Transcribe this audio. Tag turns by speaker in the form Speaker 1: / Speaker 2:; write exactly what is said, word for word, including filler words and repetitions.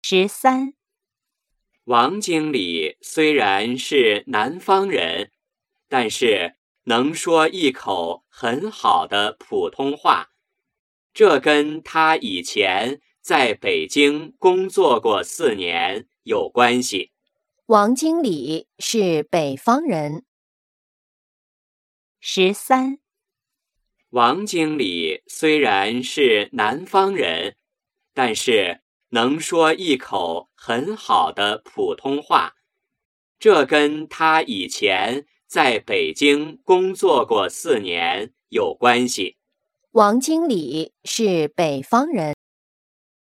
Speaker 1: 十三，
Speaker 2: 王经理虽然是南方人，但是能说一口很好的普通话，这跟他以前在北京工作过四年有关系。
Speaker 3: 王经理是北方人。
Speaker 1: 十三，
Speaker 2: 王经理虽然是南方人，但是能说一口很好的普通话，这跟他以前在北京工作过四年有关系。
Speaker 3: 王经理是北方人。